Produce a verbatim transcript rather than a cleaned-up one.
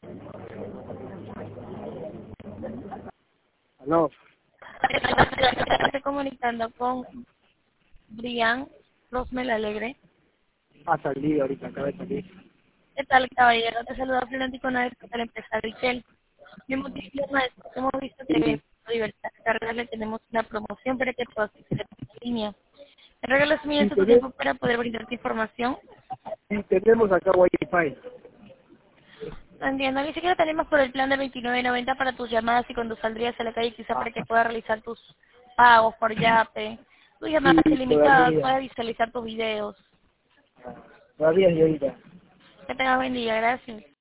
No, Estoy comunicando con Brian Rosmel Alegre. ha salido ahorita, acaba de salir. ¿Qué tal, caballero? Te saluda Florentino de la empresa Richel. Mi motivo es que hemos visto que en Libertad Carga le tenemos una promoción para que puedas hacer en línea. Te regalo un Sí, minuto de tenemos, tiempo para poder brindarte información. sí, tenemos acá Wi-Fi. Entiendo, ni siquiera tenemos por el plan de veintinueve noventa para tus llamadas y cuando saldrías a la calle quizá para que puedas realizar tus pagos por Yape, tus llamadas Sí, ilimitadas, todavía. puedas visualizar tus videos. Todavía, señorita. Que tengas buen día, gracias.